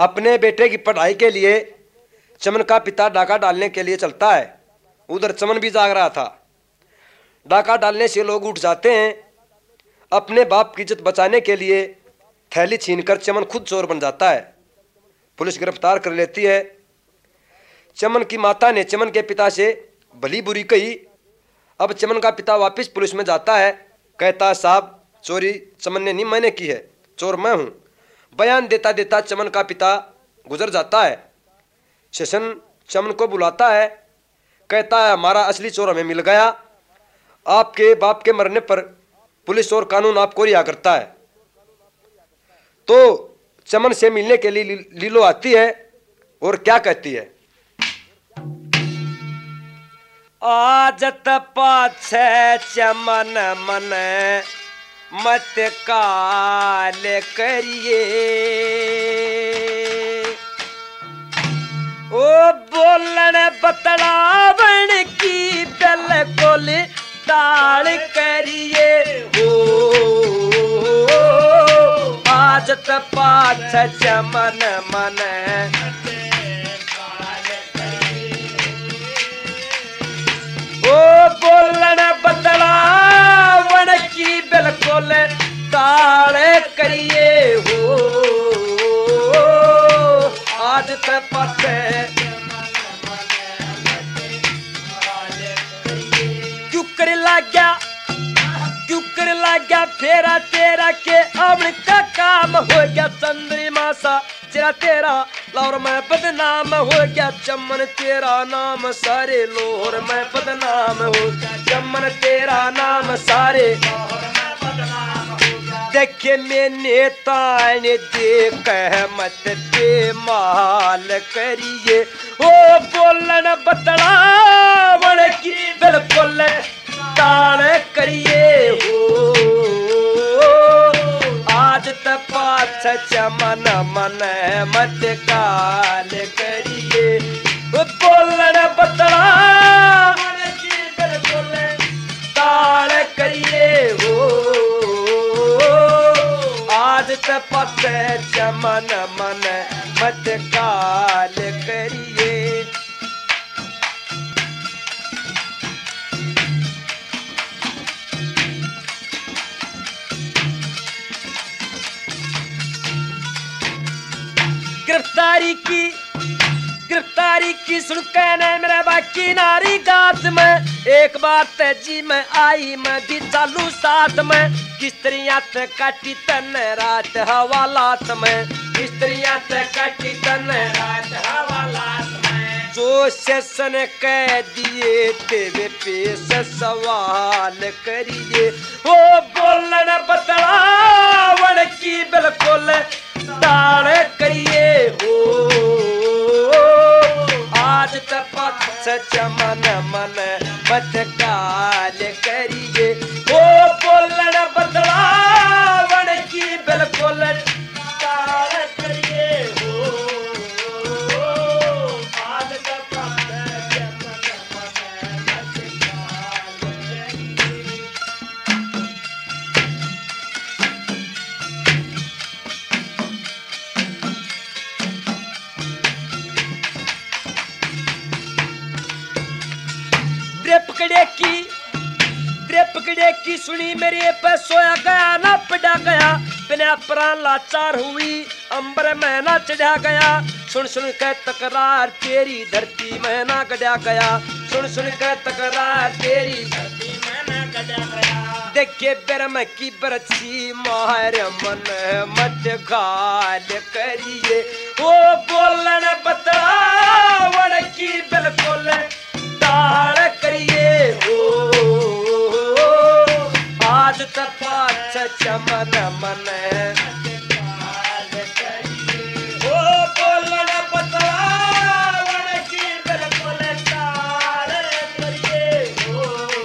अपने बेटे की पढ़ाई के लिए चमन का पिता डाका डालने के लिए चलता है। उधर चमन भी जाग रहा था। डाका डालने से लोग उठ जाते हैं। अपने बाप की इज्जत बचाने के लिए थैली छीनकर चमन खुद चोर बन जाता है। पुलिस गिरफ्तार कर लेती है। चमन की माता ने चमन के पिता से भली बुरी कही। अब चमन का पिता वापस पुलिस में जाता है। कहता है, साहब चोरी चमन ने नहीं मैंने की है, चोर मैं हूँ। बयान देता देता चमन का पिता गुजर जाता है। सेशन चमन को बुलाता है। कहता है, हमारा असली चोर हमें मिल गया। आपके बाप के मरने पर पुलिस और कानून आपको रिहा करता है। तो चमन से मिलने के लिए लीलो आती है और क्या कहती है? आजत पाछे चमन मन मत काल करिए, ओ बोलन बतलावन की बिल्कुल टाल करिए। आजत पाछे चमन मन ओ बोलन बतलावन की बिल्कुल टाल करिए। हो आजत पाछे क्यों कर लाग्या फेरा तेरा के अब का काम हो गया। चंद्रमा सा चेहरा तेरा लाहौर में बदनाम हो गया। चमन तेरा नाम सारे लाहौर में बदनाम हो गया। चमन तेरा नाम सारे देखे मैंने ताने देख मत बेमाल करिए। ओ बोलन बतलावन की बिल्कुल टाल करिए। हो आज तक पाछ चमन मन मत काल करिए। बोलन बतलावन की बिल्कुल टाल करिए। हो आज तक पाछ चमन मन मत काल करिए। गिरफ्तारी की सुन कहने मेरे बाकी नारी गात में एक बात जी में आई मैं भी चालू साथ में। किस्त्रियां ते काटी तन रात हवालात में। किस्त्रियां ते काटी तन रात हवालात में। जो सेशन कह दिए तेरे पेश सवाल करिए। ओ बोलन बतलावन की बिल्कुल टाल करिए। हो आज तक पाछ चमन मन मत काल करिए। ओ बोलन बतलावन की बिल्कुल टाल करिए। हो आज तक पाछ चमन मन मत काल करिए। पकड़े की सुनी मेरे पे सोया गया ना पड़ा गया। बिना प्राण लाचार हुई अंबर में ना चढ़ा गया। सुन सुन के तकरार तेरी धरती में ना गड़ा गया। सुन सुन के तकरार तेरी धरती में ना गड़ा गया। देखे बेरम की बरछी मार मन मत गाल करिए। ओ बोलन बतलावन की बिल्कुल टाल करिए। हो आज तक पाछ चमन मन काल करिए। ओ बोलन बतलावन की बिल्कुल टाल करिए। हो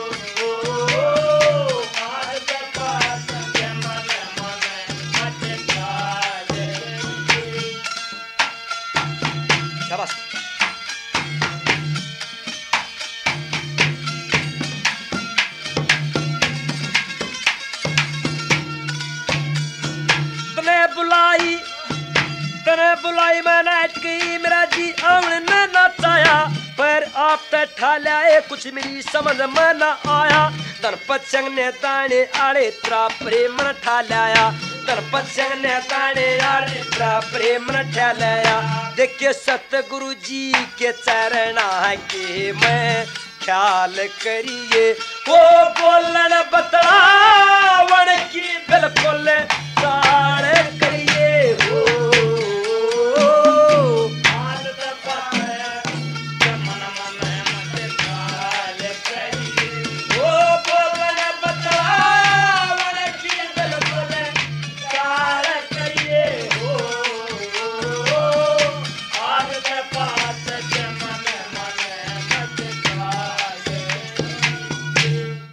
आज तक पाछ चमन मन काल करिए। शाबाश। तने बुलाई मैंने अटकी मेरा जी आवन ने नचाया पर आप तक ठाल्या कुछ मेरी समझ में न आया दरपचंग ने ताने आड़े त्रा प्रेम न ठाल्या दरपचंग ने ताने आड़े त्रा प्रेम न ठाल्या देखिए सतगुरु जी के चरणा के मैं ख्याल करिए वो बोलन बतलावन की बिल्कुल